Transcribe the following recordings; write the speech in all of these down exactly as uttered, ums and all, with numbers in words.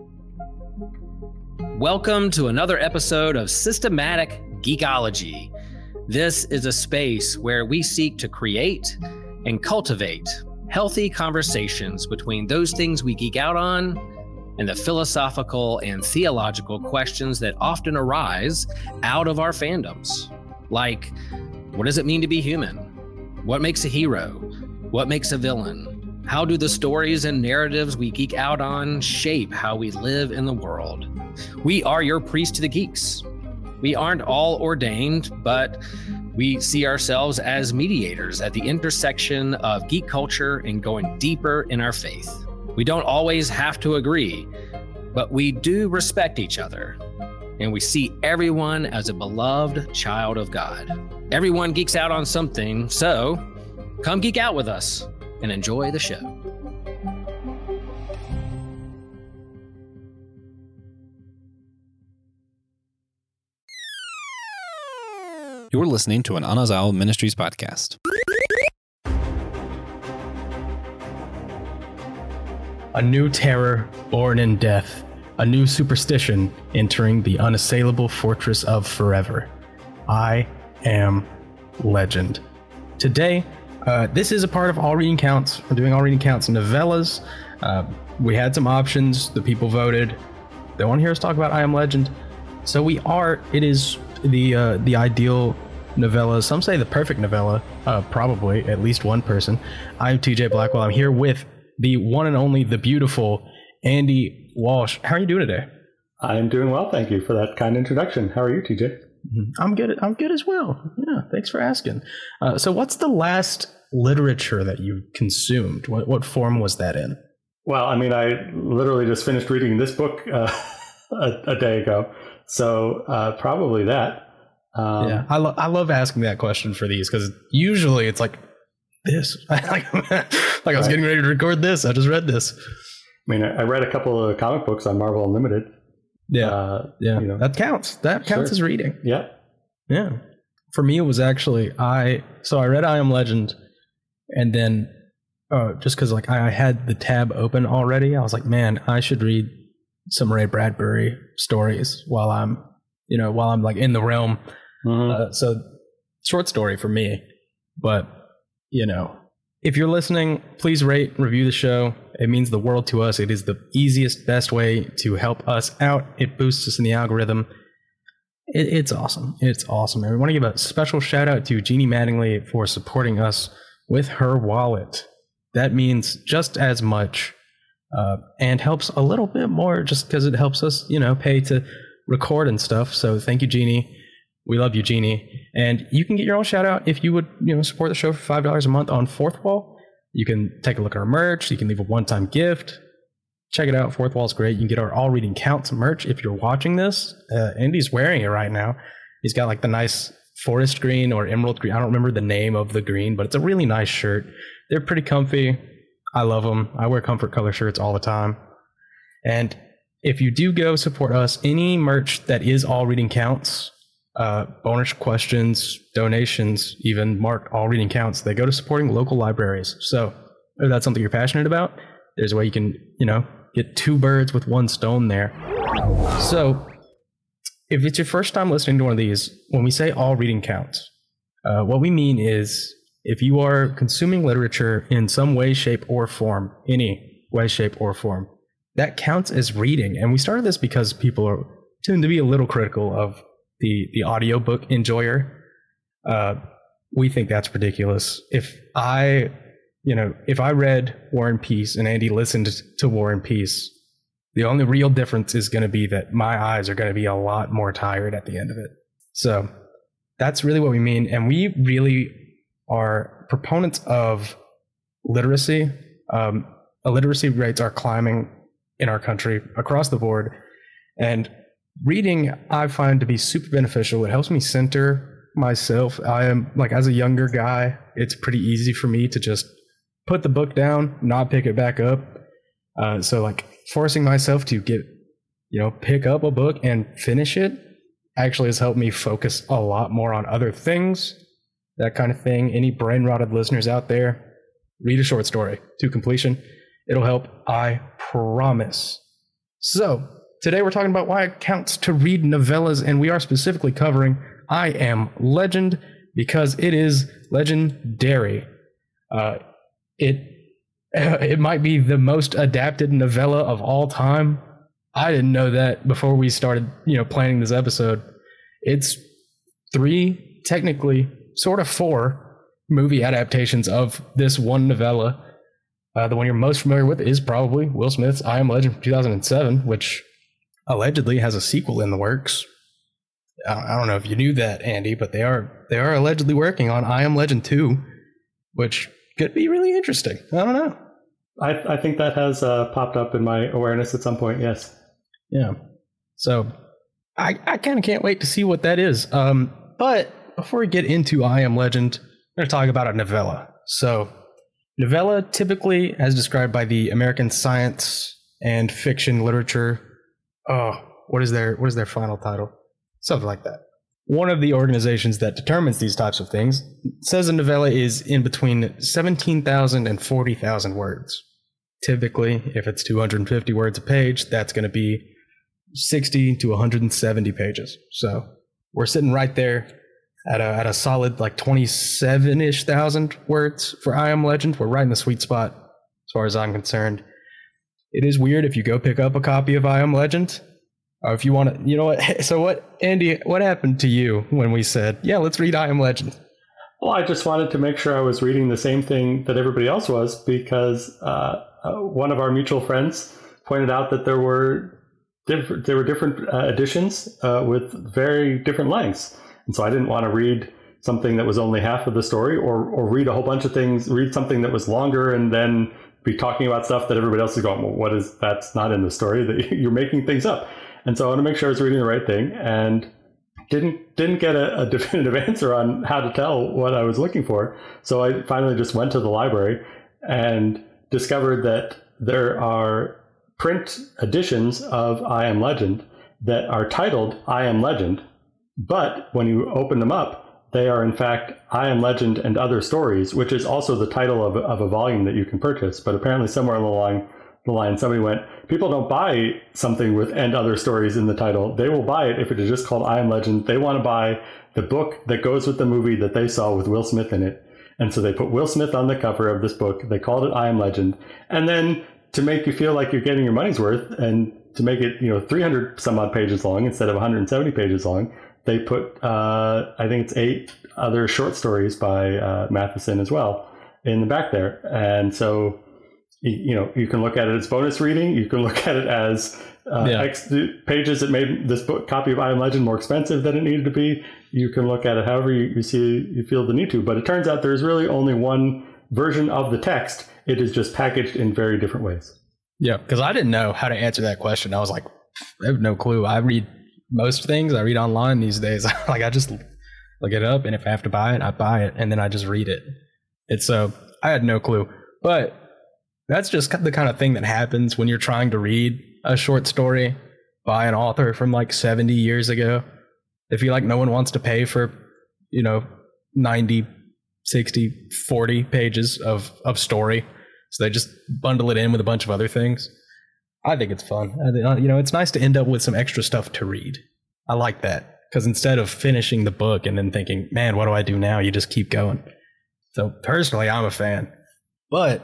Welcome to another episode of Systematic Geekology. This is a space where we seek to create and cultivate healthy conversations between those things we geek out on and the philosophical and theological questions that often arise out of our fandoms. Like, what does it mean to be human? What makes a hero? What makes a villain? How do the stories and narratives we geek out on shape how we live in the world? We are your priest to the geeks. We aren't all ordained, but we see ourselves as mediators at the intersection of geek culture and going deeper in our faith. We don't always have to agree, but we do respect each other, and we see everyone as a beloved child of God. Everyone geeks out on something, so come geek out with us and enjoy the show. You're listening to an Anazao Ministries podcast. A new terror born in death, a new superstition entering the unassailable fortress of forever. I am Legend. Today, uh, this is a part of All Reading Counts. We're doing All Reading Counts novellas. Uh, we had some options. The people voted. They want to hear us talk about I Am Legend. So we are, it is the uh, the ideal novella. Some say the perfect novella. Uh, probably at least one person. I'm T J Blackwell. I'm here with the one and only, the beautiful Andy Walsh. How are you doing today? I'm doing well, thank you for that kind introduction. How are you, T J? I'm good. I'm good as well. Yeah, thanks for asking. Uh, so, what's the last literature that you consumed? What what form was that in? Well, I mean, I literally just finished reading this book uh, a, a day ago, so uh, probably that. Um, yeah, I lo- I love asking that question for these because usually it's like this. like like I was right. getting ready to record this. I just read this. I mean, I read a couple of comic books on Marvel Unlimited. Yeah, uh, yeah, you know. That counts. That counts sure. as reading. Yeah, yeah. For me, it was actually I. So I read I Am Legend, and then uh, just because like I, I had the tab open already, I was like, man, I should read some Ray Bradbury stories while I'm, you know, while I'm like in the realm. Mm-hmm. Uh, so short story for me, but you know, if you're listening, please rate, review the show. It means the world to us. It is the easiest, best way to help us out. It boosts us in the algorithm. It, it's awesome. It's awesome. And we want to give a special shout out to Jeannie Mattingly for supporting us with her wallet. That means just as much uh, and helps a little bit more just because it helps us, you know, pay to record and stuff. So thank you, Jeannie. We love you, Jeannie. And you can get your own shout out if you would, you know, support the show for five dollars a month on Fourth Wall. You can take a look at our merch. You can leave a one-time gift. Check it out. Fourth Wall's great. You can get our All Reading Counts merch if you're watching this. Uh, Andy's wearing it right now. He's got like the nice forest green or emerald green. I don't remember the name of the green, but it's a really nice shirt. They're pretty comfy. I love them. I wear comfort color shirts all the time. And if you do go support us, any merch that is All Reading Counts, Uh, bonus questions, donations, even marked All Reading Counts, they go to supporting local libraries. So if that's something you're passionate about, there's a way you can, you know, get two birds with one stone there. So if it's your first time listening to one of these, when we say All Reading Counts, uh, what we mean is if you are consuming literature in some way, shape, or form, any way, shape, or form, that counts as reading. And we started this because people are tend to be a little critical of the the audiobook enjoyer. Uh, we think that's ridiculous. If I, you know, if I read War and Peace and Andy listened to War and Peace, the only real difference is going to be that my eyes are going to be a lot more tired at the end of it. So that's really what we mean. And we really are proponents of literacy. Um, illiteracy rates are climbing in our country across the board. And reading, I find to be super beneficial. It helps me center myself. I am like, as a younger guy, it's pretty easy for me to just put the book down, not pick it back up. Uh, so like forcing myself to get, you know, pick up a book and finish it actually has helped me focus a lot more on other things, that kind of thing. Any brain rotted listeners out there, read a short story to completion. It'll help. I promise. So, today we're talking about why it counts to read novellas, and we are specifically covering I Am Legend because it is legendary. Uh, it it might be the most adapted novella of all time. I didn't know that before we started, you know, planning this episode. It's three, technically, sort of four movie adaptations of this one novella. Uh, the one you're most familiar with is probably Will Smith's I Am Legend from two thousand seven, which allegedly has a sequel in the works. I don't know if you knew that, Andy, but they are they are allegedly working on I Am Legend two, which could be really interesting. I don't know. I, I think that has uh, popped up in my awareness at some point, yes. Yeah. So I, I kind of can't wait to see what that is. Um, but before we get into I Am Legend, we're going to talk about a novella. So novella, typically as described by the American Science and Fiction Literature, oh, what is their what is their final title? Something like that. One of the organizations that determines these types of things says a novella is in between seventeen thousand and forty thousand words. Typically, if it's two hundred fifty words a page, that's going to be sixty to one hundred seventy pages. So we're sitting right there at a, at a solid like twenty-seven-ish thousand words for I Am Legend. We're right in the sweet spot as far as I'm concerned. It is weird if you go pick up a copy of I Am Legend. Or if you want to, you know what? So what, Andy, what happened to you when we said, yeah, let's read I Am Legend? Well, I just wanted to make sure I was reading the same thing that everybody else was, because uh, uh, one of our mutual friends pointed out that there were diff- there were different uh, editions uh, with very different lengths. And so I didn't want to read something that was only half of the story, or or read a whole bunch of things, read something that was longer and then be talking about stuff that everybody else is going, well, what is, that's not in the story, that you're making things up. And so I want to make sure I was reading the right thing, and didn't didn't get a, a definitive answer on how to tell what I was looking for. So I finally just went to the library and discovered that there are print editions of I Am Legend that are titled I Am Legend, but when you open them up, they are in fact I Am Legend and Other Stories, which is also the title of, of a volume that you can purchase. But apparently somewhere along the line, somebody went, people don't buy something with and other stories in the title. They will buy it if it is just called I Am Legend. They want to buy the book that goes with the movie that they saw with Will Smith in it. And so they put Will Smith on the cover of this book. They called it I Am Legend. And then to make you feel like you're getting your money's worth, and to make it, you know, three hundred some odd pages long instead of one hundred seventy pages long, they put, uh, I think it's eight other short stories by uh, Matheson as well in the back there. And so, you know, you can look at it as bonus reading. You can look at it as uh, yeah. X pages that made this book copy of I Am Legend more expensive than it needed to be. You can look at it however you, you see you feel the need to. But it turns out there's really only one version of the text. It is just packaged in very different ways. Yeah, because I didn't know how to answer that question. I was like, I have no clue. I read most things I read online these days. Like I just look it up, and if I have to buy it, I buy it, and then I just read it. It's so I had no clue, but that's just the kind of thing that happens when you're trying to read a short story by an author from like seventy years ago. They feel like no one wants to pay for, you know, ninety, sixty, forty pages of, of story. So they just bundle it in with a bunch of other things. I think it's fun. I think, you know, it's nice to end up with some extra stuff to read. I like that, because instead of finishing the book and then thinking, man, what do I do now? You just keep going. So personally, I'm a fan. But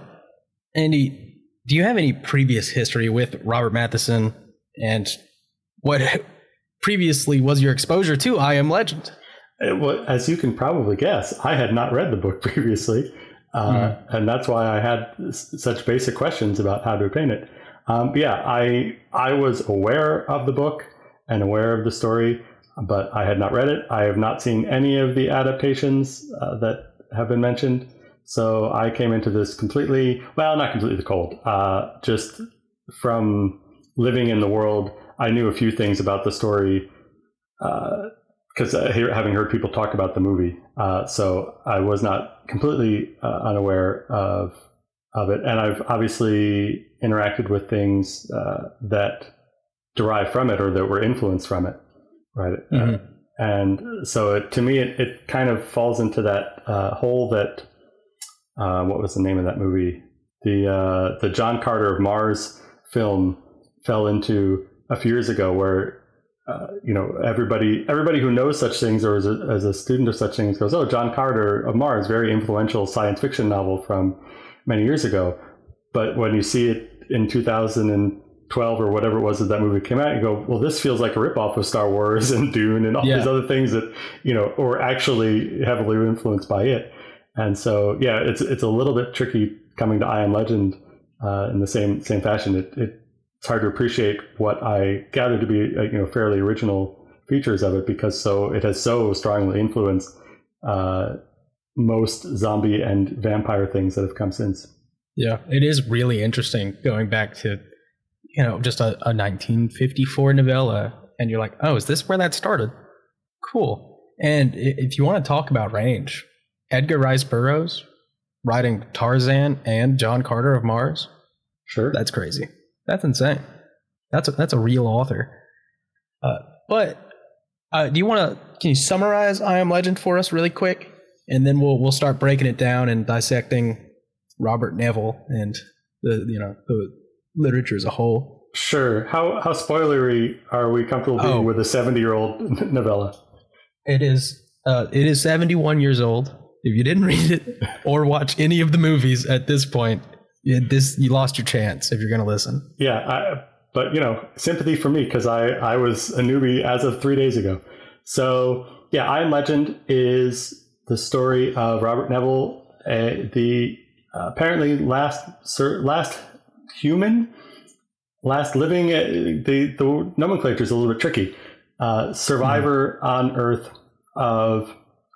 Andy, do you have any previous history with Robert Matheson, and what previously was your exposure to I Am Legend? It, well, as you can probably guess, I had not read the book previously, uh, mm. and that's why I had s- such basic questions about how to obtain it. Um, yeah, I I was aware of the book and aware of the story, but I had not read it. I have not seen any of the adaptations uh, that have been mentioned. So I came into this completely, well, not completely cold, uh, just from living in the world. I knew a few things about the story because uh, uh, having heard people talk about the movie. Uh, so I was not completely uh, unaware of of it. And I've obviously interacted with things uh, that derive from it or that were influenced from it. Right. Mm-hmm. Uh, and so it, to me, it, it kind of falls into that uh, hole that, uh, what was the name of that movie? The uh, the John Carter of Mars film fell into a few years ago, where uh, you know everybody everybody who knows such things or is a, as a student of such things goes, oh, John Carter of Mars, very influential science fiction novel from many years ago. But when you see it in two thousand twelve or whatever it was that that movie came out, you go, well, this feels like a ripoff of Star Wars and Dune and all Yeah. these other things that, you know, were actually heavily influenced by it. And so, yeah, it's it's a little bit tricky coming to I Am Legend uh, in the same same fashion. It, it it's hard to appreciate what I gather to be uh, you know fairly original features of it, because so it has so strongly influenced uh, most zombie and vampire things that have come since. Yeah, it is really interesting going back to, you know, just a, a nineteen fifty-four novella, and you're like, oh, is this where that started? Cool. And if you want to talk about range, Edgar Rice Burroughs writing Tarzan and John Carter of Mars, Sure. that's crazy. That's insane. That's a, that's a real author. Uh, but uh, do you want to? Can you summarize I Am Legend for us really quick, and then we'll we'll start breaking it down and dissecting Robert Neville and the you know the literature as a whole. Sure. How how spoilery are we comfortable being Oh. with a seventy-year-old novella? It is uh, it is seventy-one years old. If you didn't read it or watch any of the movies at this point, you, this you lost your chance if you're going to listen. Yeah, I, but you know, sympathy for me, because I, I was a newbie as of three days ago. So yeah, I Am Legend is the story of Robert Neville, uh, the uh, apparently last sir, last human, last living. Uh, the the nomenclature is a little bit tricky. Uh, survivor mm-hmm. on Earth of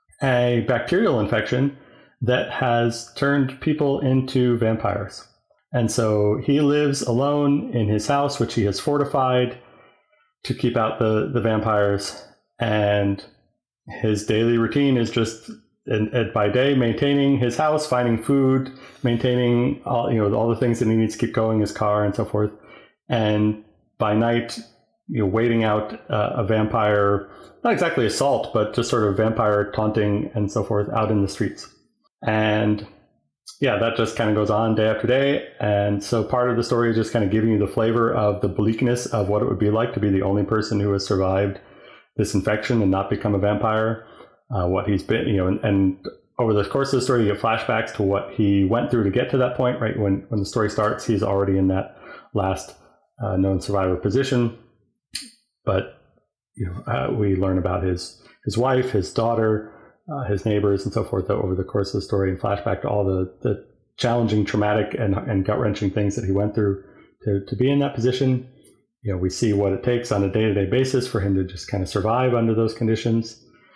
a bacterial infection that has turned people into vampires. And so he lives alone in his house, which he has fortified to keep out the, the vampires. And his daily routine is just and, and by day maintaining his house, finding food, maintaining all you know all the things that he needs to keep going, his car and so forth. And by night, you know, waiting out uh, a vampire, not exactly assault, but just sort of vampire taunting and so forth out in the streets. And yeah, that just kind of goes on day after day. And so part of the story is just kind of giving you the flavor of the bleakness of what it would be like to be the only person who has survived this infection and not become a vampire. Uh, what he's been, you know, and, and over the course of the story, you get flashbacks to what he went through to get to that point, right? When, when the story starts, he's already in that last uh, known survivor position. But, you know, uh, we learn about his, his wife, his daughter, Uh, his neighbors and so forth over the course of the story, and flashback to all the, the challenging, traumatic, and, and gut-wrenching things that he went through to, to be in that position. You know, we see what it takes on a day-to-day basis for him to just kind of survive under those conditions.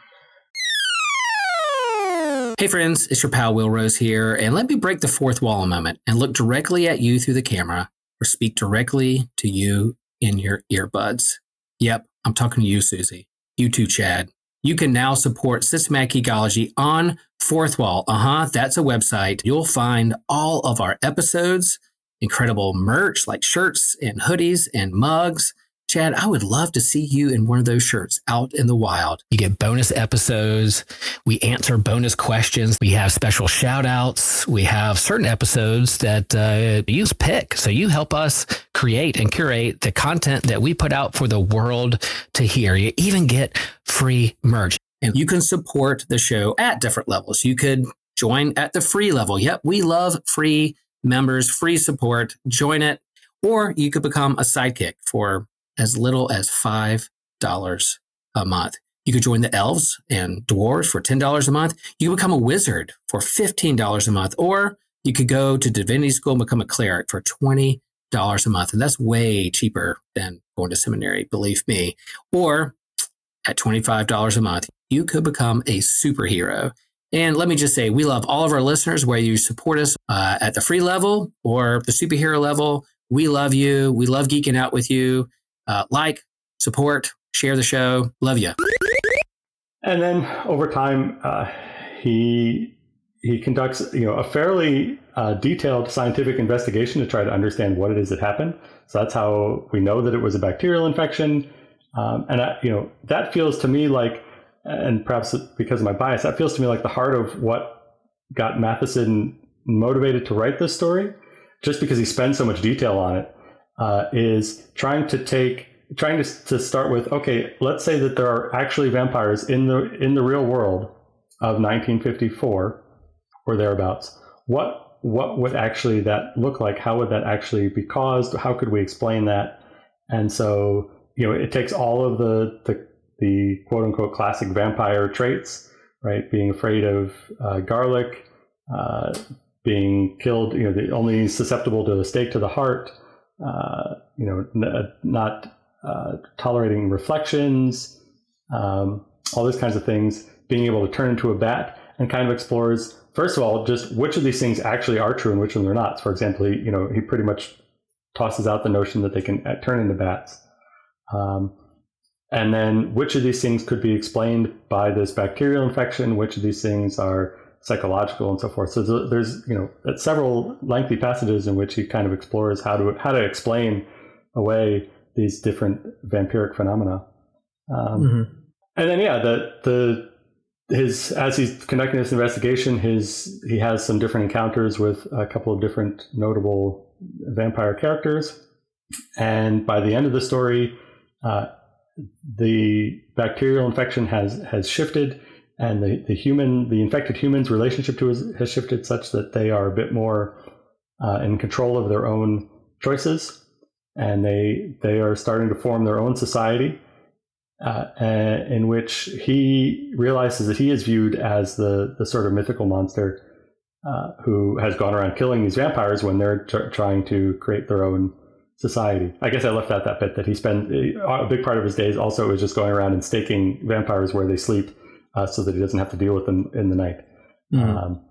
Hey friends, it's your pal Will Rose here, and let me break the fourth wall a moment and look directly at you through the camera, or speak directly to you in your earbuds. Yep, I'm talking to you, Susie. You too, Chad. You can now support Systematic Geekology on Fourth Wall. Uh-huh, that's a website. You'll find all of our episodes, incredible merch like shirts and hoodies and mugs. Chad, I would love to see you in one of those shirts out in the wild. You get bonus episodes. We answer bonus questions. We have special shout outs. We have certain episodes that uh, you pick. So you help us create and curate the content that we put out for the world to hear. You even get free merch. And you can support the show at different levels. You could join at the free level. Yep, we love free members, free support. Join it. Or you could become a sidekick for as little as five dollars a month. You could join the elves and dwarves for ten dollars a month. You could become a wizard for fifteen dollars a month, or you could go to divinity school and become a cleric for twenty dollars a month. And that's way cheaper than going to seminary, believe me. Or at twenty-five dollars a month, you could become a superhero. And let me just say, we love all of our listeners, whether you support us uh, at the free level or the superhero level. We love you. We love geeking out with you. Uh, like, support, share the show. Love you. And then over time, uh, he he conducts you know a fairly uh, detailed scientific investigation to try to understand what it is that happened. So that's how we know that it was a bacterial infection. Um, and I, you know that feels to me like, and perhaps because of my bias, that feels to me like the heart of what got Matheson motivated to write this story, just because he spends so much detail on it. uh, is trying to take, trying to, to start with, okay, let's say that there are actually vampires in the in the real world of nineteen fifty-four or thereabouts. What what would actually that look like? How would that actually be caused? How could we explain that? And so, you know, it takes all of the the, the quote unquote classic vampire traits, right? Being afraid of uh, garlic, uh, being killed, you know, the only susceptible to a stake to the heart, uh, you know, n- not uh, tolerating reflections, um, all these kinds of things, being able to turn into a bat, and kind of explores, first of all, just which of these things actually are true and which of them are not. So for example, he, you know, he pretty much tosses out the notion that they can turn into bats. Um, and then which of these things could be explained by this bacterial infection, which of these things are psychological, and so forth. So there's, you know, several lengthy passages in which he kind of explores how to how to explain away these different vampiric phenomena. Um, mm-hmm. And then, yeah, the the his as he's conducting this investigation, his he has some different encounters with a couple of different notable vampire characters, and by the end of the story, uh, the bacterial infection has has shifted. And the, the human, the infected human's relationship to us has shifted such that they are a bit more uh, in control of their own choices, and they they are starting to form their own society, uh, in which he realizes that he is viewed as the the sort of mythical monster uh, who has gone around killing these vampires when they're t- trying to create their own society. I guess I left out that bit that he spent a big part of his days also is just going around and staking vampires where they sleep. Uh, so that he doesn't have to deal with them in the night. Mm-hmm. Um,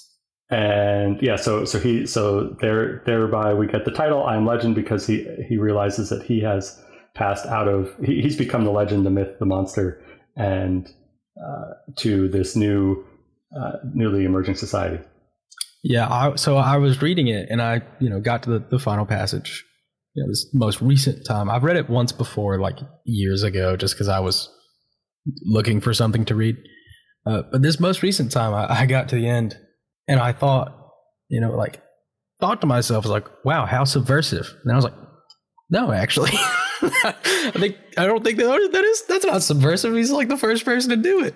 and yeah, so so he so there thereby we get the title I Am Legend, because he he realizes that he has passed out of he, he's become the legend, the myth, the monster, and uh, to this new uh, newly emerging society. Yeah, I, so I was reading it and I you know got to the, the final passage. You know, this most recent time I've read it once before, like years ago, just because I was looking for something to read. Uh, but this most recent time, I, I got to the end and I thought, you know, like, thought to myself, I was like, wow, how subversive. And I was like, no, actually, I think, I don't think that, that is, that's not subversive. He's like the first person to do it.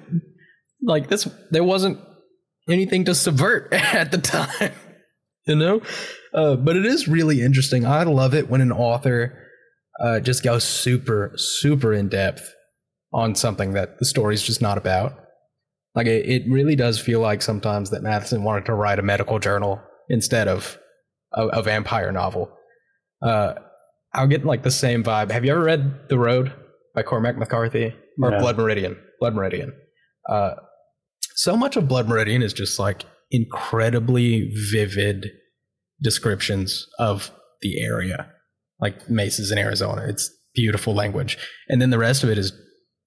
Like, this, there wasn't anything to subvert at the time, you know? Uh, but it is really interesting. I love it when an author uh, just goes super, super in depth on something that the story's just not about. Like, it, it really does feel like sometimes that Matheson wanted to write a medical journal instead of a, a vampire novel. Uh, I'll get like the same vibe. Have you ever read The Road by Cormac McCarthy? Or yeah. Blood Meridian? Blood Meridian. Uh, so much of Blood Meridian is just like incredibly vivid descriptions of the area. Like Mesas in Arizona. It's beautiful language. And then the rest of it is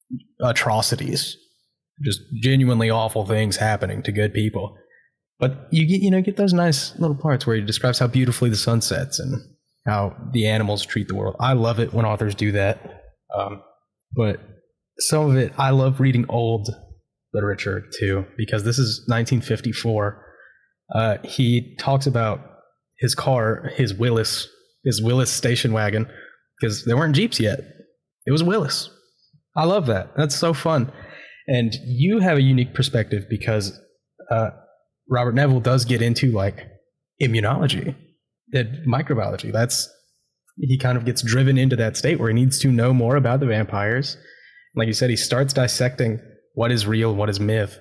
atrocities, just genuinely awful things happening to good people. But you get, you know, get those nice little parts where he describes how beautifully the sun sets and how the animals treat the world. I love it when authors do that. Um, but some of it, I love reading old literature too, because this is nineteen fifty-four. Uh, he talks about his car, his Willis, his Willis station wagon, because there weren't Jeeps yet. It was Willis. I love that. That's so fun. And you have a unique perspective because uh, Robert Neville does get into like immunology, and microbiology. That's, he kind of gets driven into that state where he needs to know more about the vampires. Like you said, he starts dissecting what is real, what is myth.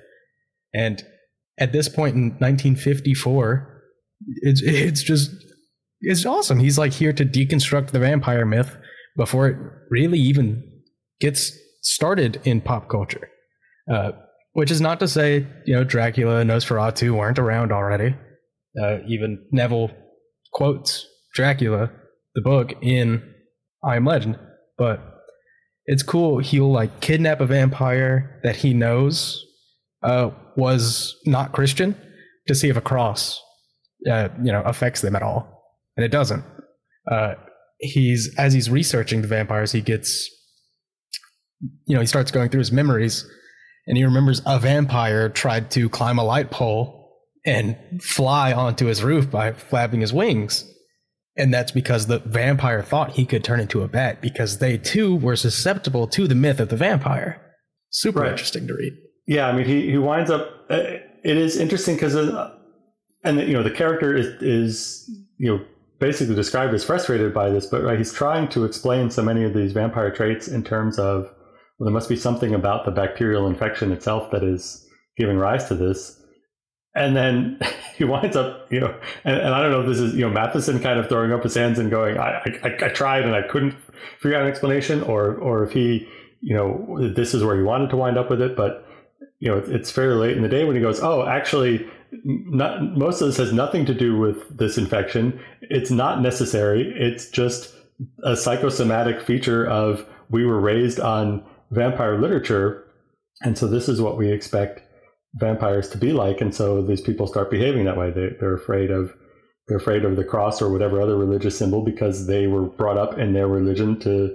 And at this point in nineteen fifty-four, it's it's just, it's awesome. He's like here to deconstruct the vampire myth before it really even gets started in pop culture, uh, which is not to say, you know, Dracula and Nosferatu weren't around already. Uh, even Neville quotes Dracula, the book, in I Am Legend. But it's cool. He'll like kidnap a vampire that he knows uh, was not Christian to see if a cross, uh, you know, affects them at all, and it doesn't. Uh, he's as he's researching the vampires, he gets. You know, he starts going through his memories and he remembers a vampire tried to climb a light pole and fly onto his roof by flapping his wings. And that's because the vampire thought he could turn into a bat because they too were susceptible to the myth of the vampire. Super right. Interesting to read. Yeah, I mean, he, he winds up. Uh, it is interesting because, uh, and the, you know, the character is is you know basically described as frustrated by this, but right, he's trying to explain so many of these vampire traits in terms of, well, there must be something about the bacterial infection itself that is giving rise to this. And then he winds up, you know, and, and I don't know if this is, you know, Matheson kind of throwing up his hands and going, I, I, I tried and I couldn't figure out an explanation, or, or if he, you know, this is where he wanted to wind up with it. But, you know, it's fairly late in the day when he goes, oh, actually, not, most of this has nothing to do with this infection. It's not necessary. It's just a psychosomatic feature of we were raised on vampire literature. And so this is what we expect vampires to be like, and so these people start behaving that way. They, they're afraid of they're afraid of the cross or whatever other religious symbol because they were brought up in their religion to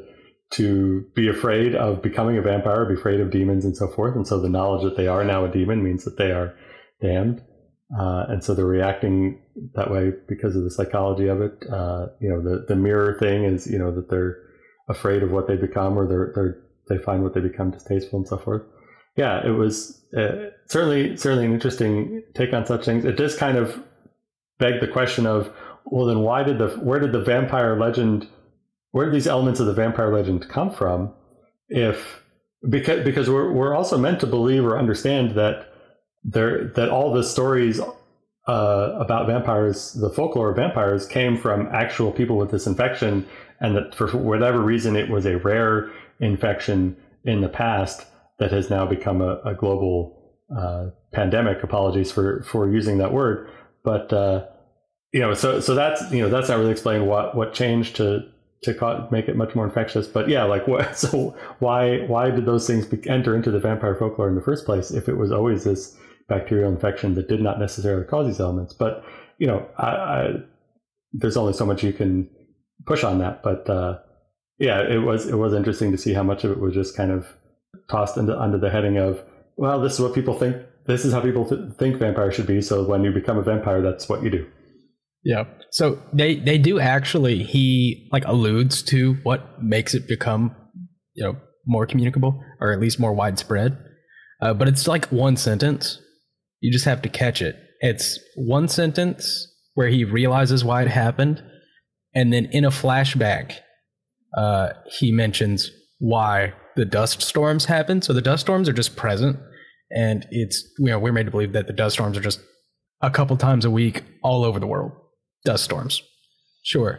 to be afraid of becoming a vampire, be afraid of demons and so forth. And so the knowledge that they are now a demon means that they are damned, uh, and so they're reacting that way because of the psychology of it. Uh, you know, the the mirror thing is, you know, that they're afraid of what they become, or they're they're they find what they become distasteful and so forth. Yeah, it was uh, certainly certainly an interesting take on such things. It does kind of beg the question of, well, then why did the where did the vampire legend, where did these elements of the vampire legend come from? If because because we're we're also meant to believe or understand that there that all the stories uh, about vampires, the folklore of vampires, came from actual people with this infection, and that for whatever reason it was a rare infection in the past that has now become a, a global uh, pandemic. Apologies for, for using that word, but uh, you know, so so that's you know that's not really explaining what, what changed to to ca- make it much more infectious. But yeah, like what? So why why did those things be- enter into the vampire folklore in the first place if it was always this bacterial infection that did not necessarily cause these elements? But you know, I, I, there's only so much you can push on that. But uh, yeah, it was it was interesting to see how much of it was just kind of tossed into, under the heading of, well, this is what people think, this is how people th- think vampires should be, so when you become a vampire, that's what you do. Yeah. So they they do actually, he like alludes to what makes it become, you know, more communicable, or at least more widespread. Uh, but it's like one sentence. You just have to catch it. It's one sentence where he realizes why it happened, and then in a flashback, uh, he mentions why the dust storms happen. So the dust storms are just present, and it's, you know, we're made to believe that the dust storms are just a couple times a week all over the world. Dust storms, sure,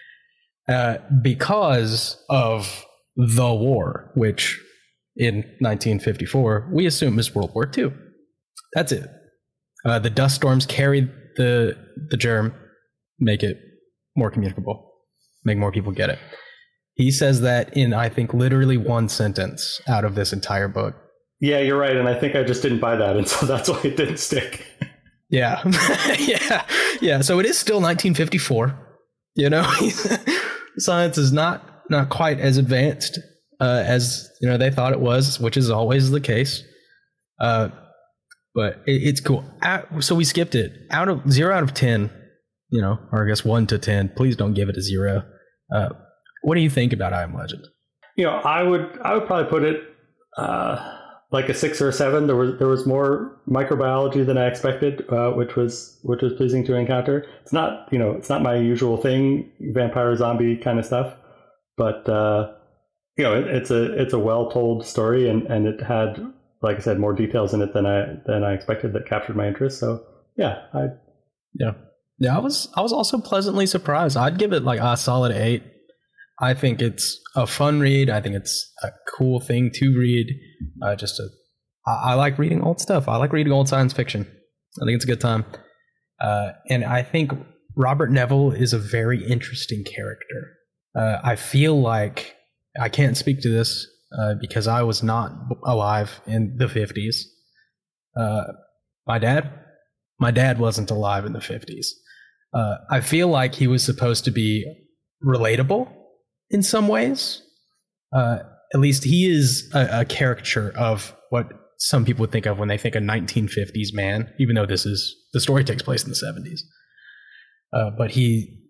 uh, because of the war, which in nineteen fifty-four we assume is World War Two. That's it. Uh, the dust storms carry the the germ, make it more communicable, make more people get it. He says that in, I think, literally one sentence out of this entire book. Yeah, you're right. And I think I just didn't buy that. And so that's why it didn't stick. Yeah. yeah. Yeah. So it is still nineteen fifty-four. You know, science is not, not quite as advanced uh, as, you know, they thought it was, which is always the case. Uh, but it, it's cool. Out, so we skipped it. Out of zero out of ten, you know, or I guess one to ten. Please don't give it a zero. Uh, What do you think about I Am Legend? You know, I would I would probably put it uh, like a six or a seven. There was there was more microbiology than I expected, uh, which was which was pleasing to encounter. It's not you know it's not my usual thing, vampire zombie kind of stuff, but uh, you know it, it's a it's a well told story, and, and it had, like I said, more details in it than I than I expected that captured my interest. So yeah, I yeah yeah I was I was also pleasantly surprised. I'd give it like a solid eight. I think it's a fun read. I think it's a cool thing to read. Uh, just a, I, I like reading old stuff. I like reading old science fiction. I think it's a good time. Uh, and I think Robert Neville is a very interesting character. Uh, I feel like, I can't speak to this uh, because I was not alive in the fifties. Uh, my dad, my dad wasn't alive in the fifties. Uh, I feel like he was supposed to be relatable in some ways. Uh, at least he is a, a caricature of what some people would think of when they think a nineteen fifties man, even though this is, the story takes place in the seventies. Uh, but he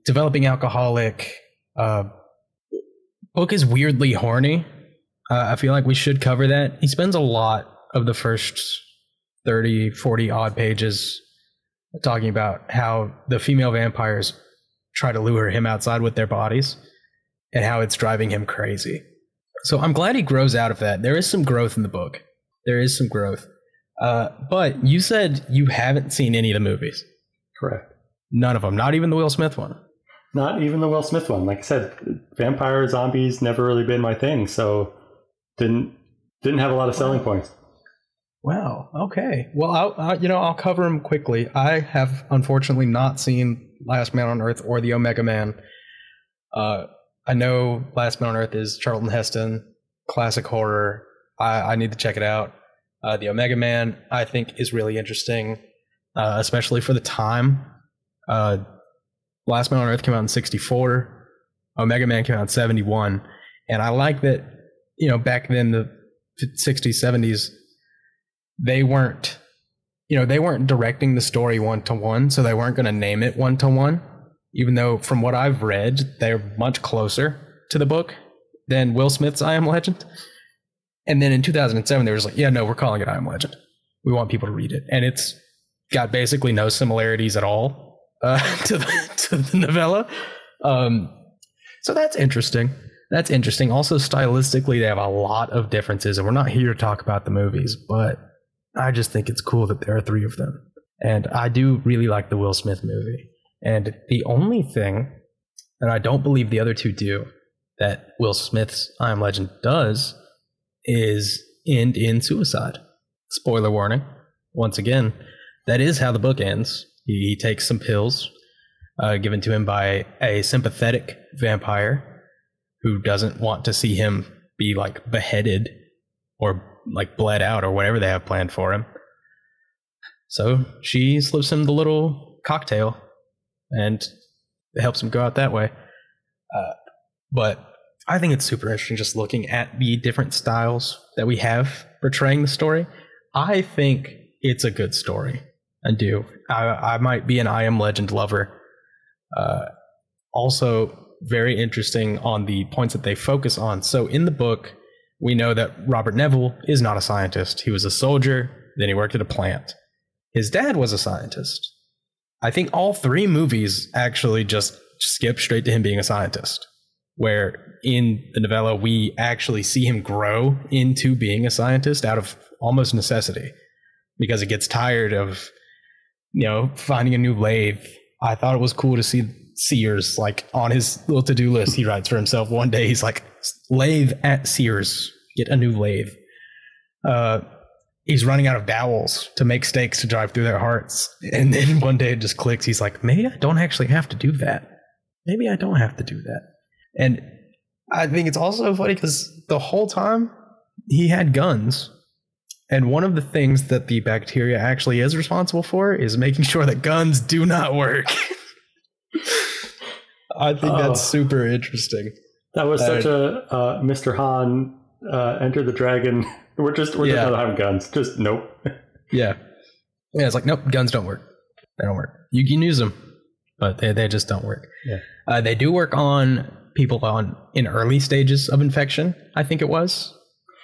developing alcoholic. Uh, book is weirdly horny. Uh, I feel like we should cover that. He spends a lot of the first thirty, forty odd pages talking about how the female vampires try to lure him outside with their bodies and how it's driving him crazy. So I'm glad he grows out of that. There is some growth in the book. There is some growth. Uh, but you said you haven't seen any of the movies. Correct. None of them. Not even the Will Smith one. Not even the Will Smith one. Like I said, vampire zombies never really been my thing, so didn't didn't have a lot of selling wow. points. Wow. Okay. Well, I'll, I'll you know I'll cover them quickly. I have unfortunately not seen Last Man on Earth or the Omega Man. Uh, I know Last Man on Earth is Charlton Heston, classic horror. I, I need to check it out. Uh, the Omega Man, I think, is really interesting, uh, especially for the time. Uh, Last Man on Earth came out in sixty-four. Omega Man came out in seventy-one. And I like that, you know, back then, the sixties, seventies, they weren't, you know, they weren't directing the story one-to-one, so they weren't going to name it one-to-one, even though from what I've read, they're much closer to the book than Will Smith's I Am Legend. And then in two thousand seven, they were just like, yeah, no, we're calling it I Am Legend. We want people to read it. And it's got basically no similarities at all uh, to, the, to the novella. Um, so that's interesting. That's interesting. Also, stylistically, they have a lot of differences. And we're not here to talk about the movies, but I just think it's cool that there are three of them. And I do really like the Will Smith movie. And the only thing that I don't believe the other two do that Will Smith's I Am Legend does is end in suicide. Spoiler warning. Once again, that is how the book ends. He, he takes some pills uh, given to him by a sympathetic vampire who doesn't want to see him be like beheaded or like bled out or whatever they have planned for him. So she slips him the little cocktail and it helps him go out that way. Uh, but I think it's super interesting just looking at the different styles that we have portraying the story. I think it's a good story. I do. I, I might be an I Am Legend lover. Uh, also, very interesting on the points that they focus on. So in the book, we know that Robert Neville is not a scientist. He was a soldier, then he worked at a plant. His dad was a scientist. I think all three movies actually just skip straight to him being a scientist, where in the novella, we actually see him grow into being a scientist out of almost necessity because he gets tired of, you know, finding a new lathe. I thought it was cool to see Sears, like on his little to-do list he writes for himself. One day he's like, lathe at Sears, get a new lathe. Uh, he's running out of dowels to make steaks to drive through their hearts. And then one day it just clicks. He's like, maybe I don't actually have to do that. Maybe I don't have to do that. And I think it's also funny because the whole time he had guns. And one of the things that the bacteria actually is responsible for is making sure that guns do not work. I think oh, that's super interesting. That was uh, such a uh, Mister Han, uh, Enter the Dragon. We're just we're yeah. just not having guns. Just nope. Yeah, yeah. It's like nope, guns don't work. They don't work. You can use them, but they they just don't work. Yeah. Uh, they do work on people on in early stages of infection. I think it was.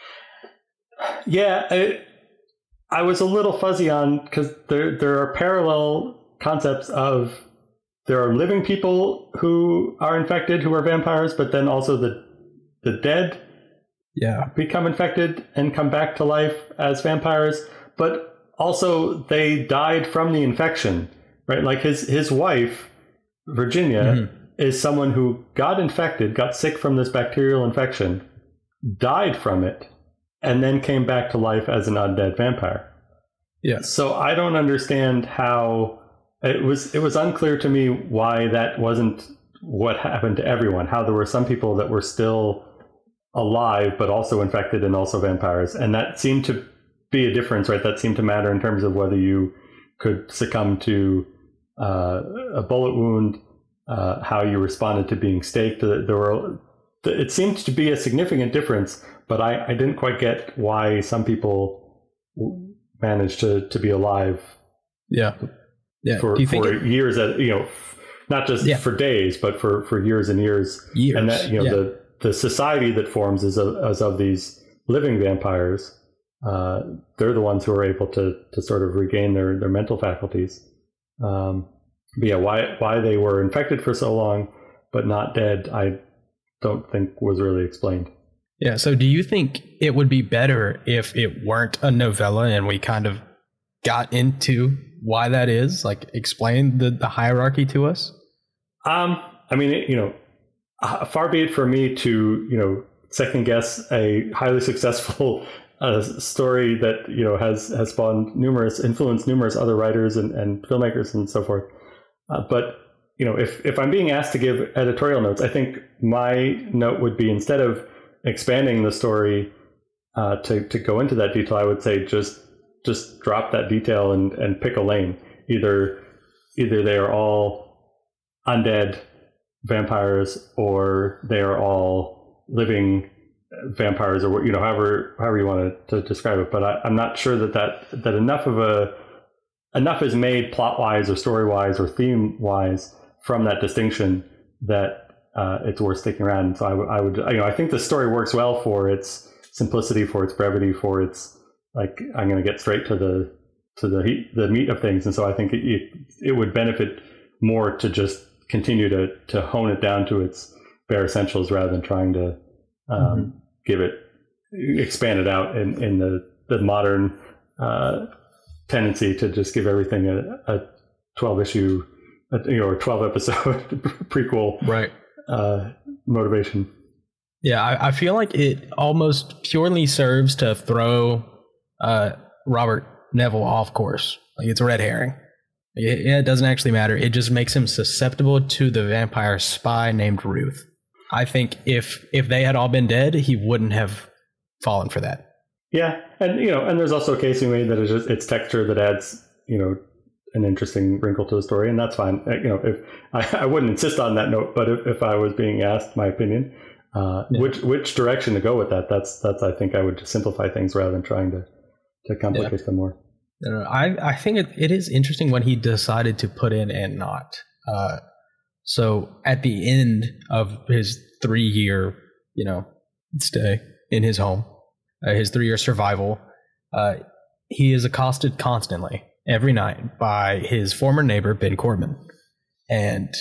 Yeah, I, I was a little fuzzy on because there there are parallel concepts of. There are living people who are infected, who are vampires, but then also the the dead yeah. become infected and come back to life as vampires. But also they died from the infection, right? Like his, his wife, Virginia, mm-hmm. is someone who got infected, got sick from this bacterial infection, died from it, and then came back to life as an undead vampire. Yeah. So I don't understand how... It was it was unclear to me why that wasn't what happened to everyone, how there were some people that were still alive but also infected and also vampires. And that seemed to be a difference, right? That seemed to matter in terms of whether you could succumb to uh, a bullet wound, uh, how you responded to being staked. There were, it seemed to be a significant difference, but I, I didn't quite get why some people managed to, to be alive. Yeah. Yeah. For, Do you for think it, years, at, you know, not just Yeah. for days, but for, for years and years. Years. And that, you know, yeah. the, the society that forms is of, is of these living vampires. Uh, they're the ones who are able to, to sort of regain their, their mental faculties. Um, but yeah, why, why they were infected for so long, but not dead, I don't think was really explained. Yeah. So do you think it would be better if it weren't a novella and we kind of got into why that is, like explain the, the hierarchy to us? Um, I mean, it, you know, uh, far be it for me to, you know, second guess a highly successful uh, story that, you know, has, has spawned numerous, influenced numerous other writers and, and filmmakers and so forth. Uh, but, you know, if, if I'm being asked to give editorial notes, I think my note would be, instead of expanding the story uh, to, to go into that detail, I would say just just drop that detail and, and pick a lane. Either either they are all undead vampires, or they are all living vampires, or, you know, however however you want to, to describe it. But I, I'm not sure that, that that enough of a enough is made plot wise or story wise or theme wise from that distinction that uh, it's worth sticking around. And so I, w- I would, you know, I think the story works well for its simplicity, for its brevity, for its, like, I'm going to get straight to the to the heat, the meat of things. And so I think it, it it would benefit more to just continue to to hone it down to its bare essentials, rather than trying to um, mm-hmm. give it expand it out in in the the modern uh, tendency to just give everything a, a twelve issue, you know, or twelve episode prequel, right? Uh, motivation. Yeah, I, I feel like it almost purely serves to throw uh, Robert Neville off course. Like, it's a red herring. It, it doesn't actually matter. It just makes him susceptible to the vampire spy named Ruth. I think if if they had all been dead, he wouldn't have fallen for that. Yeah, and you know, and there's also a case we made that it's just it's texture that adds, you know, an interesting wrinkle to the story, and that's fine. You know, if I, I wouldn't insist on that note, but if, if I was being asked my opinion, uh, yeah. which which direction to go with that, that's that's I think I would just simplify things rather than trying to to complicate yeah. them more. I I think it, it is interesting when he decided to put in and not. Uh, so at the end of his three year, you know, stay in his home, uh, his three year survival, uh, he is accosted constantly every night by his former neighbor, Ben Corbin. And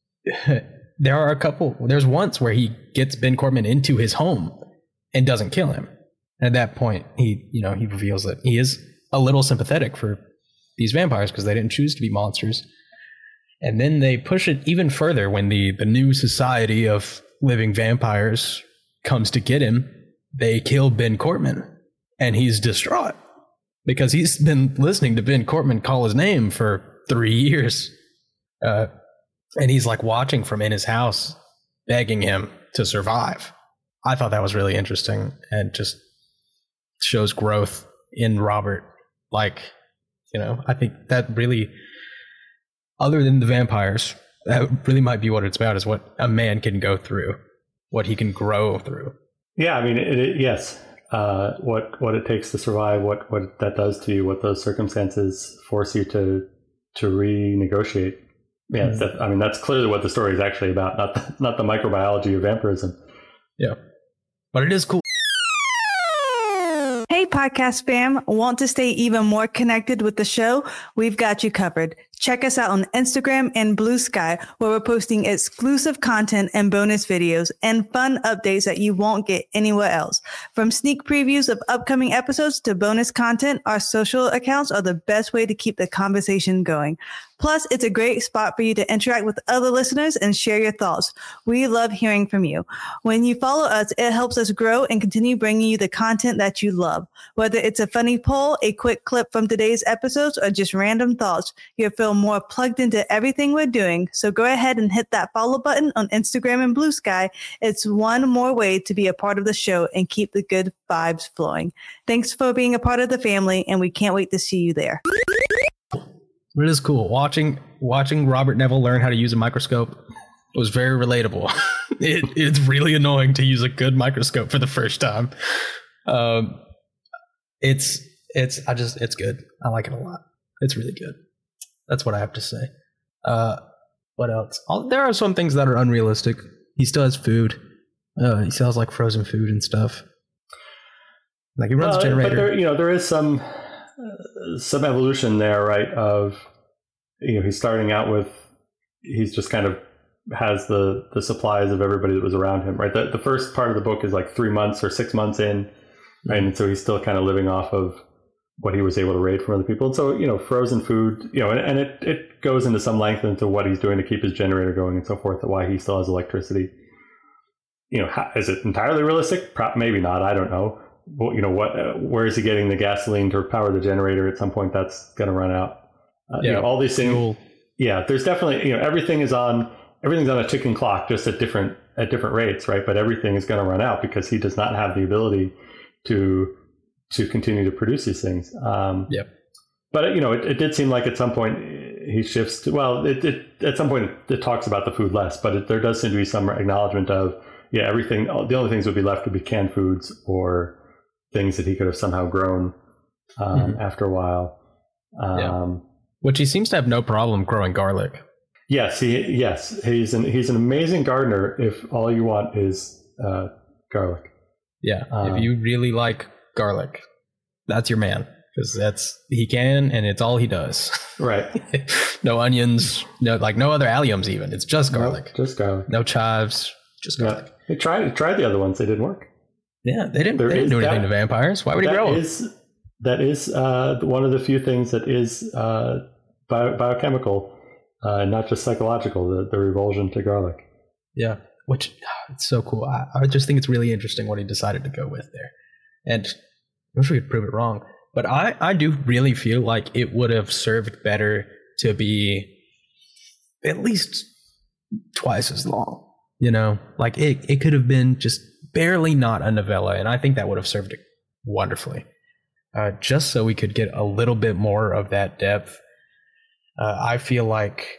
there are a couple, there's once where he gets Ben Corbin into his home and doesn't kill him. At that point, he, you know, he reveals that he is a little sympathetic for these vampires because they didn't choose to be monsters. And then they push it even further when the, the new society of living vampires comes to get him. They kill Ben Corbin, and he's distraught because he's been listening to Ben Corbin call his name for three years. Uh, and he's like watching from in his house, begging him to survive. I thought that was really interesting and just shows growth in Robert. Like, you know, I think that really, other than the vampires, that really might be what it's about, is what a man can go through, what he can grow through. Yeah, I mean, it, it, yes. Uh, what what it takes to survive, what, what that does to you, what those circumstances force you to to renegotiate. Yeah, mm-hmm. that, I mean, that's clearly what the story is actually about, not the, not the microbiology of vampirism. Yeah, but it is cool. Hey, podcast fam, want to stay even more connected with the show? We've got you covered. Check us out on Instagram and Blue Sky, where we're posting exclusive content and bonus videos and fun updates that you won't get anywhere else. From sneak previews of upcoming episodes to bonus content, our social accounts are the best way to keep the conversation going. Plus, it's a great spot for you to interact with other listeners and share your thoughts. We love hearing from you. When you follow us, it helps us grow and continue bringing you the content that you love. Whether it's a funny poll, a quick clip from today's episodes, or just random thoughts, you'll feel more plugged into everything we're doing. So go ahead and hit that follow button on Instagram and Blue Sky. It's one more way to be a part of the show and keep the good vibes flowing. Thanks for being a part of the family, and we can't wait to see you there. It is cool. Watching watching Robert Neville learn how to use a microscope was very relatable. it, it's really annoying to use a good microscope for the first time. Um, it's it's I just it's good. I like it a lot. It's really good. That's what I have to say. Uh, What else? All, there are some things that are unrealistic. He still has food. Uh, he sells like frozen food and stuff. Like he runs well, a generator. But there, you know, there is some uh, some evolution there, right? Of you know, he's starting out with he's just kind of has the the supplies of everybody that was around him, right? The the first part of the book is like three months or six months in, right? And so he's still kind of living off of what he was able to raid from other people. And so, you know, frozen food, you know, and, and it, it goes into some length into what he's doing to keep his generator going and so forth, and why he still has electricity. You know, how, is it entirely realistic? Pro- maybe not. I don't know. Well, you know, what? Uh, where is he getting the gasoline to power the generator? At some point, that's going to run out. Uh, yeah, you know, all these things. Cool. Yeah, there's definitely, you know, everything is on everything's on a ticking clock, just at different at different rates, right? But everything is going to run out because he does not have the ability to to continue to produce these things. Um, yep. But you know, it, it did seem like at some point he shifts to, well, it, it at some point it, it talks about the food less, but it, there does seem to be some acknowledgement of, yeah, everything. The only things would be left would be canned foods or things that he could have somehow grown um, mm-hmm. after a while. Um, yeah. Which he seems to have no problem growing garlic. Yes, he yes he's an he's an amazing gardener. If all you want is uh, garlic. Yeah, um, if you really like garlic, that's your man, because that's he can, and it's all he does. Right. No onions, no like no other alliums even. It's just garlic. No, just garlic. No chives, just garlic. Yeah. They tried tried the other ones. They didn't work. Yeah, they didn't. There they didn't do anything that, to vampires. Why would he grow them? Is, that is uh, one of the few things that is uh, bio, biochemical, uh, not just psychological. The, the revulsion to garlic. Yeah, which oh, it's so cool. I, I just think it's really interesting what he decided to go with there, and I wish we could prove it wrong. But I, I do really feel like it would have served better to be at least twice as long. You know, like it, it could have been just barely not a novella, and I think that would have served it wonderfully. Uh, just so we could get a little bit more of that depth. Uh, I feel like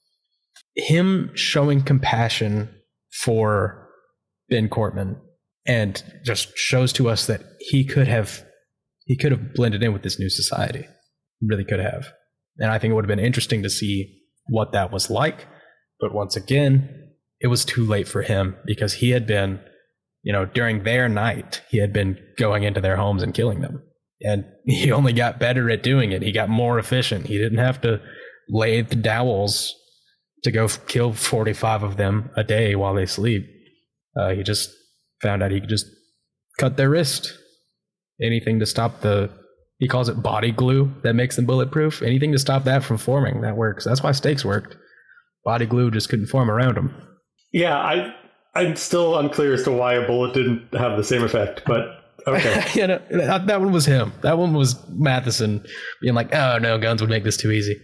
him showing compassion for Ben Cortman and just shows to us that he could have he could have blended in with this new society. He really could have. And I think it would have been interesting to see what that was like. But once again, it was too late for him, because he had been, you know, during their night, he had been going into their homes and killing them. And he only got better at doing it. He got more efficient. He didn't have to lay the dowels to go f- kill forty-five of them a day while they sleep. Uh, he just found out he could just cut their wrist. Anything to stop the, he calls it body glue that makes them bulletproof. Anything to stop that from forming, that works. That's why stakes worked. Body glue just couldn't form around them. Yeah, I, I'm still unclear as to why a bullet didn't have the same effect, but okay. you know, that, that one was him. That one was Matheson being like, oh no, guns would make this too easy.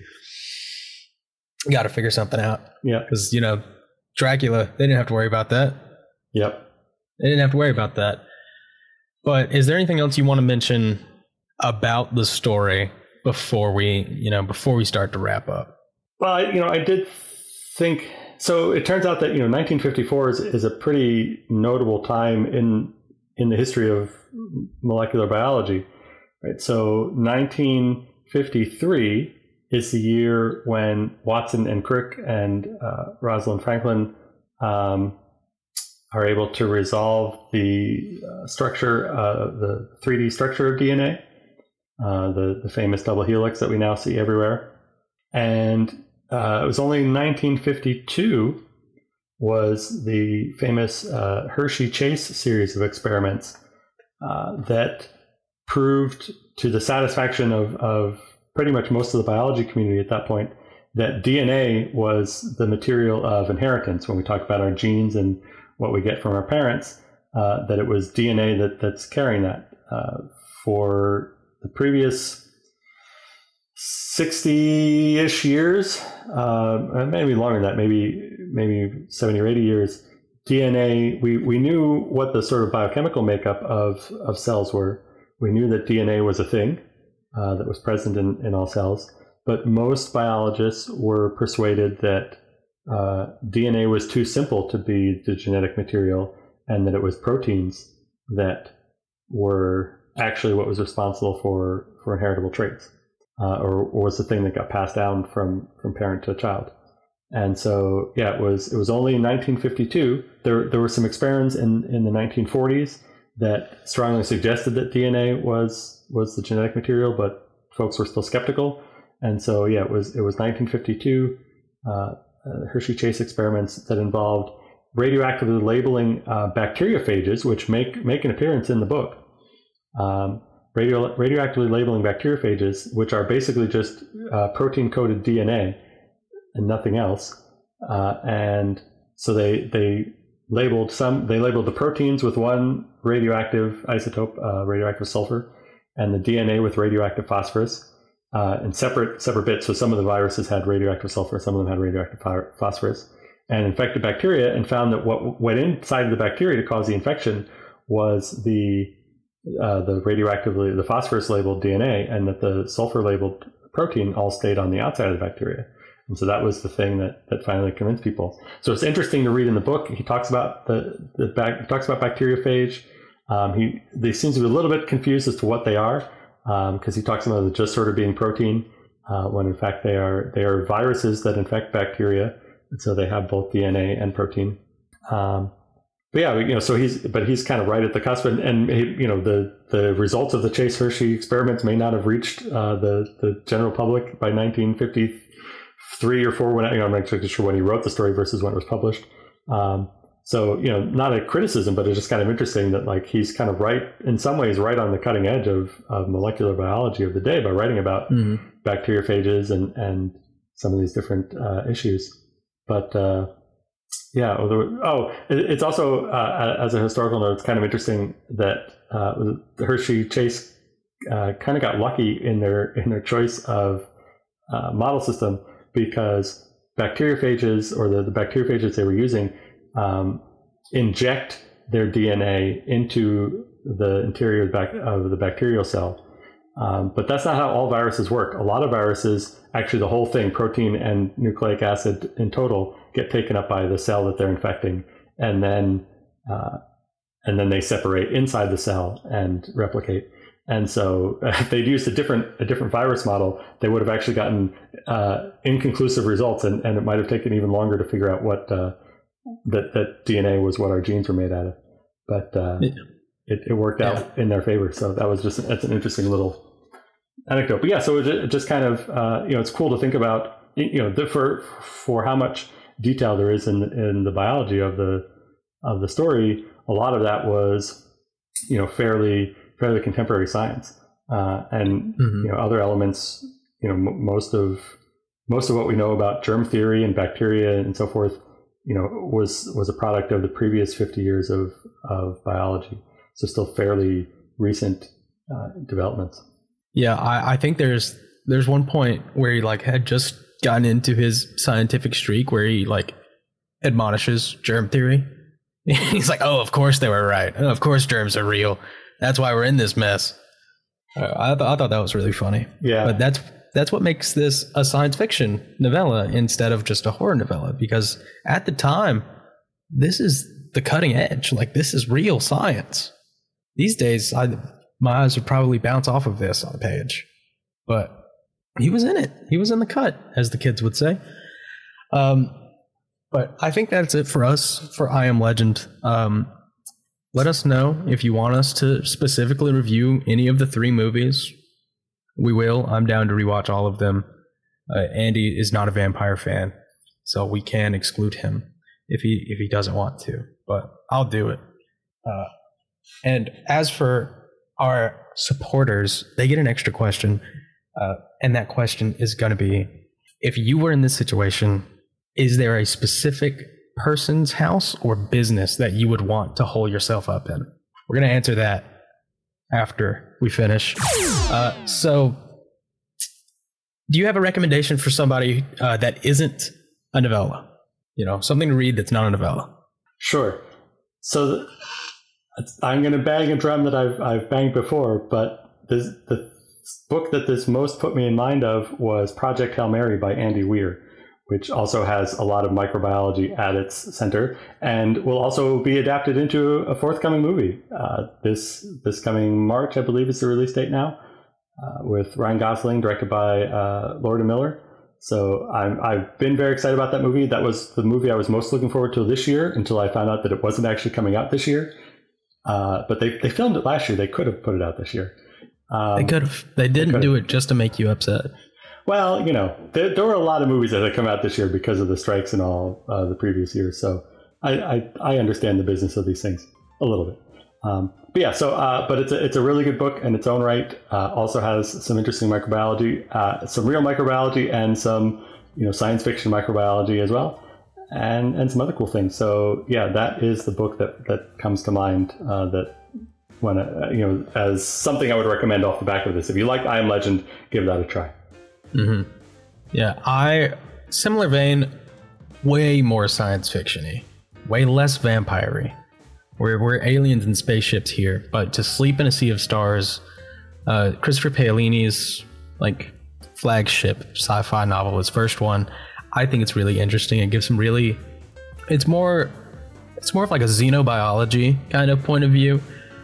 Got to figure something out. Yeah. Because, you know, Dracula, they didn't have to worry about that. Yep. They didn't have to worry about that. But is there anything else you want to mention about the story before we, you know, before we start to wrap up? Well, I, you know, I did think, so it turns out that, you know, nineteen fifty-four is, is a pretty notable time in in the history of molecular biology, right? So nineteen fifty-three is the year when Watson and Crick and uh, Rosalind Franklin um, are able to resolve the uh, structure, uh, the three D structure of D N A, uh, the, the famous double helix that we now see everywhere. And uh, it was only nineteen fifty-two was the famous uh, Hershey-Chase series of experiments uh, that proved to the satisfaction of, of pretty much most of the biology community at that point that D N A was the material of inheritance. When we talk about our genes and what we get from our parents, uh, that it was D N A that, that's carrying that. Uh, for the previous sixty-ish years, uh, maybe longer than that, maybe maybe seventy or eighty years, D N A, we, we knew what the sort of biochemical makeup of, of cells were. We knew that D N A was a thing uh, that was present in, in all cells, but most biologists were persuaded that uh, D N A was too simple to be the genetic material, and that it was proteins that were actually what was responsible for, for inheritable traits, uh, or, or was the thing that got passed down from, from parent to child. And so, yeah, it was it was only in nineteen fifty-two. There there were some experiments in, in the nineteen forties that strongly suggested that D N A was was the genetic material, but folks were still skeptical. And so, yeah, it was it was nineteen fifty-two uh, uh, Hershey-Chase experiments that involved radioactively labeling uh, bacteriophages, which make make an appearance in the book. Um, radio, radioactively labeling bacteriophages, which are basically just uh, protein-coded D N A and nothing else. Uh, and so they they labeled some. They labeled the proteins with one radioactive isotope, uh, radioactive sulfur, and the D N A with radioactive phosphorus uh, in separate separate bits. So some of the viruses had radioactive sulfur, some of them had radioactive phosphorus, and infected bacteria, and found that what went inside the bacteria to cause the infection was the uh, the radioactively the phosphorus labeled D N A, and that the sulfur labeled protein all stayed on the outside of the bacteria. And so that was the thing that, that finally convinced people. So it's interesting to read in the book. He talks about the the bac, he talks about bacteriophage. Um, he they seems to be a little bit confused as to what they are, because um, he talks about it just sort of being protein, uh, when in fact they are they are viruses that infect bacteria, and so they have both D N A and protein. Um, but yeah, you know, so he's but he's kind of right at the cusp, and, and he, you know, the the results of the Chase Hershey experiments may not have reached uh, the the general public by nineteen fifty-three or four. When you know, I'm not exactly sure when he wrote the story versus when it was published. Um, So, you know, not a criticism, but it's just kind of interesting that, like, he's kind of right, in some ways, right on the cutting edge of, of molecular biology of the day by writing about mm-hmm. bacteriophages and, and some of these different uh, issues. But, uh, yeah, oh, it's also, uh, as a historical note, it's kind of interesting that uh, Hershey Chase uh, kind of got lucky in their in their choice of uh, model system, because bacteriophages, or the, the bacteriophages they were using, Um, inject their D N A into the interior back of the bacterial cell. Um, but that's not how all viruses work. A lot of viruses, actually the whole thing, protein and nucleic acid in total, get taken up by the cell that they're infecting, and then uh, and then they separate inside the cell and replicate. And so uh, if they'd used a different a different virus model, they would have actually gotten uh, inconclusive results, and, and it might have taken even longer to figure out what uh, that that D N A was what our genes were made out of. But uh, yeah. it, it worked out yeah. in their favor. So that was just that's an interesting little anecdote. But yeah, so it just kind of uh, you know, it's cool to think about, you know, the, for for how much detail there is in in the biology of the of the story. A lot of that was, you know, fairly fairly contemporary science, uh, and mm-hmm. you know, other elements. You know, m- most of most of what we know about germ theory and bacteria and so forth, you know, was was a product of the previous fifty years of of biology. So still fairly recent uh, developments. Yeah, I, I think there's there's one point where he like had just gotten into his scientific streak where he like admonishes germ theory. He's like, oh, of course they were right. Oh, of course germs are real. That's why we're in this mess. Uh, I, th- I thought that was really funny. Yeah. But that's that's what makes this a science fiction novella instead of just a horror novella. Because at the time, this is the cutting edge. Like, this is real science. These days, I, my eyes would probably bounce off of this on a page. But he was in it. He was in the cut, as the kids would say. Um, but I think that's it for us for I Am Legend. Um, let us know if you want us to specifically review any of the three movies. We will. I'm down to rewatch all of them. Uh, Andy is not a vampire fan, so we can exclude him if he if he doesn't want to. But I'll do it. Uh, and as for our supporters, they get an extra question, uh, and that question is going to be: if you were in this situation, is there a specific person's house or business that you would want to hole yourself up in? We're going to answer that after we finish. Uh, so, do you have a recommendation for somebody uh, that isn't a novella? You know, something to read that's not a novella. Sure. So, I'm going to bang a drum that I've I've banged before, but this, the book that this most put me in mind of was Project Hail Mary by Andy Weir, which also has a lot of microbiology at its center, and will also be adapted into a forthcoming movie. Uh, this this coming March, I believe, is the release date now, uh, with Ryan Gosling, directed by uh, Lord and Miller. So I'm, I've been very excited about that movie. That was the movie I was most looking forward to this year until I found out that it wasn't actually coming out this year. Uh, but they, they filmed it last year. They could have put it out this year. Um, they could have. They didn't they do it just to make you upset. Well, you know, there, there were a lot of movies that had come out this year because of the strikes and all uh, the previous years. So I, I, I understand the business of these things a little bit. Um, but yeah, so uh, but it's a, it's a really good book in its own right. Uh, also has some interesting microbiology, uh, some real microbiology, and some you know science fiction microbiology as well, and and some other cool things. So yeah, that is the book that that comes to mind uh, that when uh, you know as something I would recommend off the back of this. If you like I Am Legend, give that a try. Mm-hmm. Yeah, I similar vein, way more science fiction-y, way less vampire-y. We're, we're aliens and spaceships here, but To Sleep in a Sea of Stars, uh, Christopher Paolini's like flagship sci-fi novel, his first one. I think it's really interesting. It gives some really, it's more, it's more of like a xenobiology kind of point of view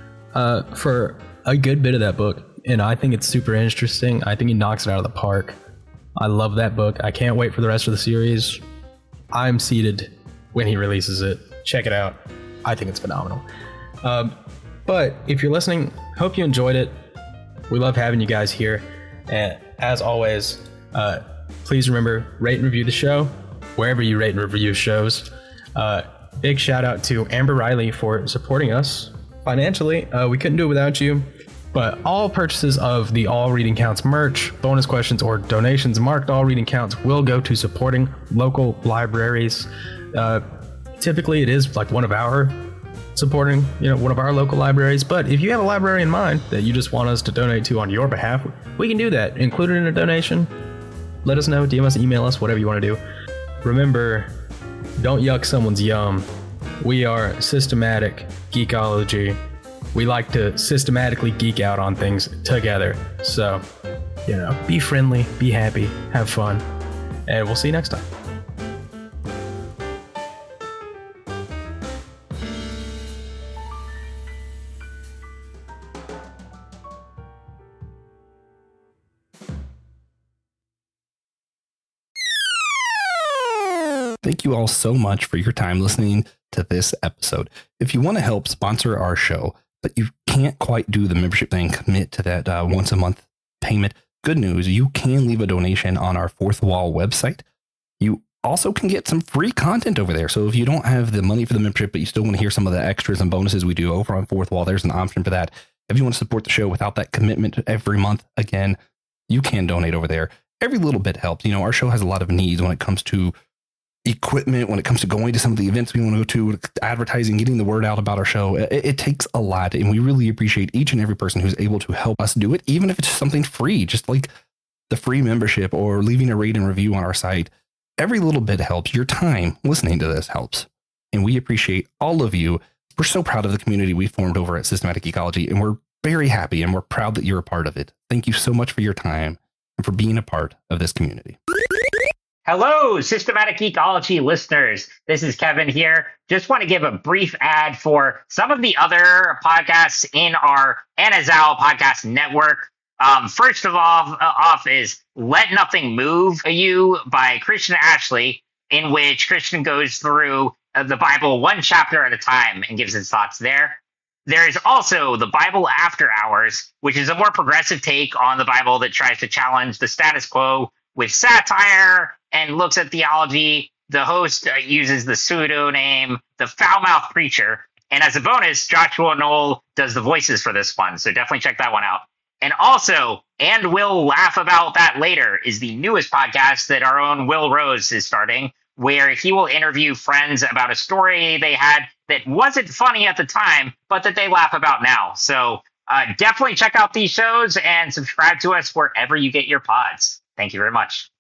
uh, for a good bit of that book. And I think it's super interesting. I think he knocks it out of the park. I love that book. I can't wait for the rest of the series. I'm seated when he releases it. Check it out. I think it's phenomenal. Um, but if you're listening, hope you enjoyed it. We love having you guys here. And as always, uh, please remember, rate and review the show wherever you rate and review shows. Uh, big shout out to Amber Riley for supporting us financially. Uh, we couldn't do it without you. But all purchases of the All Reading Counts merch, bonus questions, or donations marked All Reading Counts will go to supporting local libraries. Uh, typically, it is like one of our supporting, you know, one of our local libraries. But if you have a library in mind that you just want us to donate to on your behalf, we can do that. Include it in a donation. Let us know. D M us, email us, whatever you want to do. Remember, don't yuck someone's yum. We are Systematic Geekology. We like to systematically geek out on things together. So, you know, be friendly, be happy, have fun, and we'll see you next time. Thank you all so much for your time listening to this episode. If you want to help sponsor our show, but you can't quite do the membership thing, commit to that uh, once a month payment, good news, you can leave a donation on our Fourth Wall website. You also can get some free content over there. So if you don't have the money for the membership, but you still want to hear some of the extras and bonuses we do over on Fourth Wall, there's an option for that. If you want to support the show without that commitment every month, again, you can donate over there. Every little bit helps. You know, our show has a lot of needs when it comes to equipment, when it comes to going to some of the events we want to go to, advertising, getting the word out about our show. It, it takes a lot, and we really appreciate each and every person who's able to help us do it, even if it's something free, just like the free membership or leaving a rate and review on our site. Every little bit helps. Your time listening to this helps, and we appreciate all of you. We're so proud of the community we formed over at Systematic Geekology, and we're very happy and we're proud that you're a part of it. Thank you so much for your time and for being a part of this community. Hello, Systematic Geekology listeners. This is Kevin here. Just want to give a brief ad for some of the other podcasts in our Anazao podcast network. Um, first of all, uh, off is Let Nothing Move You by Christian Ashley, in which Christian goes through uh, the Bible one chapter at a time and gives his thoughts there. There is also the Bible After Hours, which is a more progressive take on the Bible that tries to challenge the status quo with satire and looks at theology. The host uh, uses the pseudonym The Foul-Mouthed Preacher. And as a bonus, Joshua Knoll does the voices for this one. So definitely check that one out. And also, And We'll Laugh About That Later is the newest podcast that our own Will Rose is starting, where he will interview friends about a story they had that wasn't funny at the time, but that they laugh about now. So uh, definitely check out these shows and subscribe to us wherever you get your pods. Thank you very much.